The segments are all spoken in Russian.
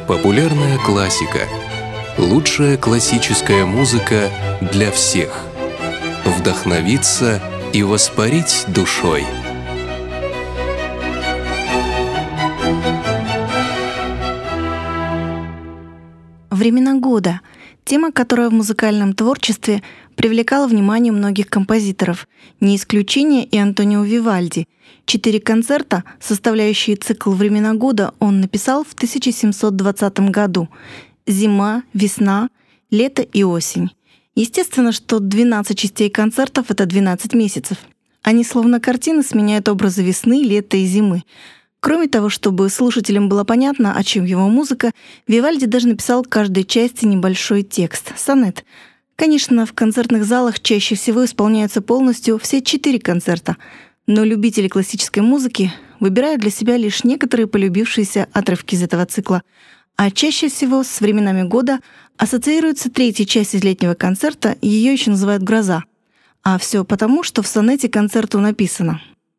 Популярная классика. Лучшая классическая музыка для всех. Вдохновиться и воспарить душой. Времена года — тема, которая в музыкальном творчестве привлекала внимание многих композиторов. Не исключение и Антонио Вивальди. 4 концерта, составляющие цикл «Времена года», он написал в 1720 году. Зима, весна, лето и осень. Естественно, что 12 частей концертов — это 12 месяцев. Они словно картины сменяют образы весны, лета и зимы. Кроме того, чтобы слушателям было понятно, о чем его музыка, Вивальди даже написал к каждой части небольшой текст — сонет. Конечно, в концертных залах чаще всего исполняются полностью все 4 концерта, но любители классической музыки выбирают для себя лишь некоторые полюбившиеся отрывки из этого цикла. А чаще всего с временами года ассоциируется 3-я часть из летнего концерта, ее еще называют «Гроза». А все потому, что в сонете концерту написано: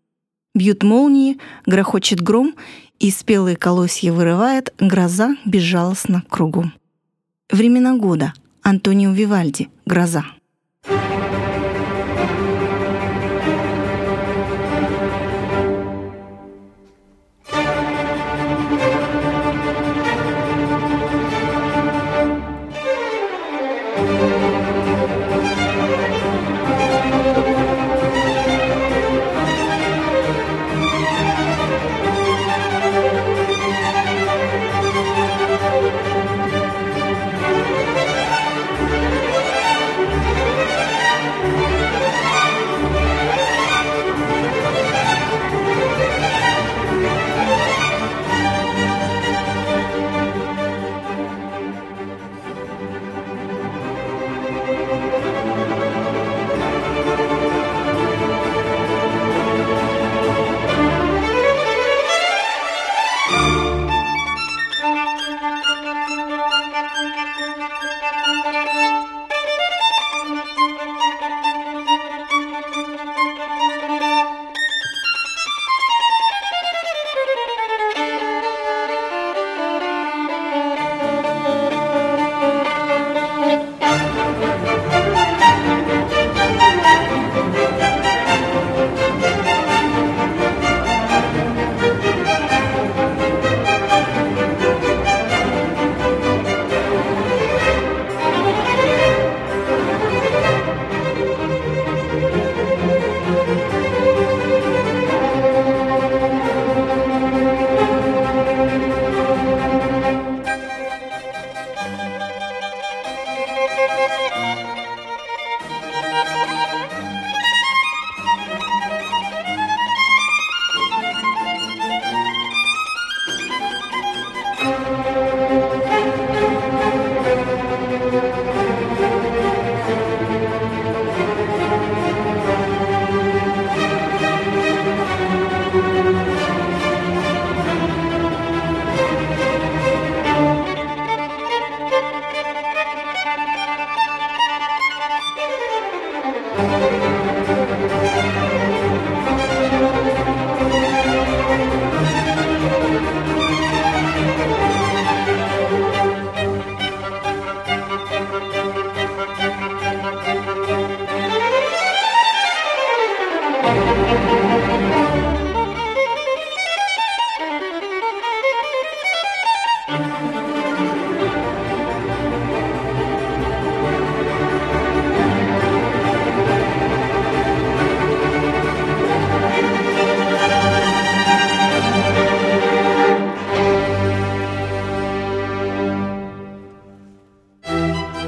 «Бьют молнии, грохочет гром, и спелые колосья вырывает гроза безжалостно кругом». «Времена года», Антонио Вивальди, «Гроза».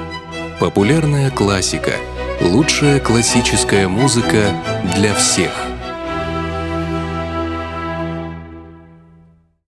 Популярная классика. Лучшая классическая музыка для всех.